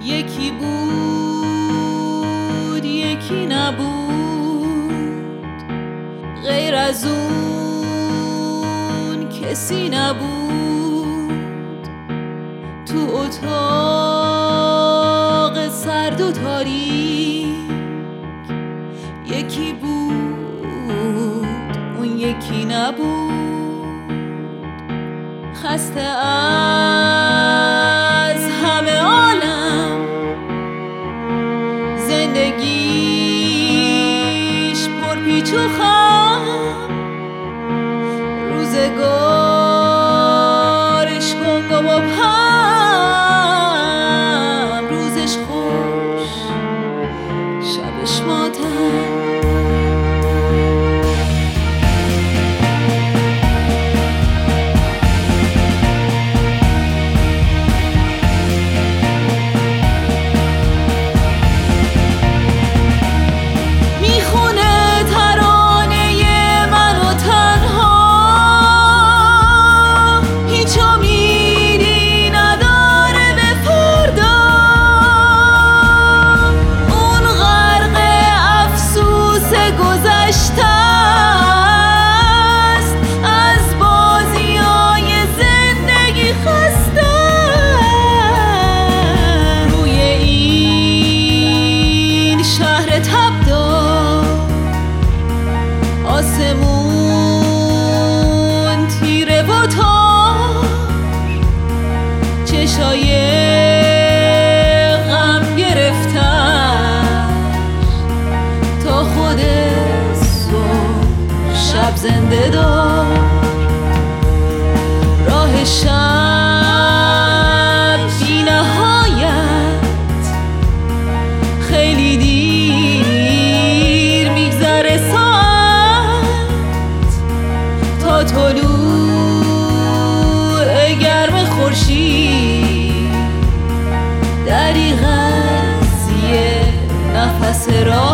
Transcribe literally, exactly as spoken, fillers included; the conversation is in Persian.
یکی بود یکی نبود، غیر از اون کسی نبود. تو اتاق سرد و تاریک یکی بود اون یکی نبود. خسته از همه عالم زندگیش پر پیچ و خم، روزگارش گنگ و مبهم، روزش خوش شبش ماتم. آسمون تیره و تار، چشای غم گرفتن تا خود صبح شب زنده دار. راه شب بی نهایت خیلی دیر میگذره تا طلوع گرم خورشید. دریغ از یه نفس راه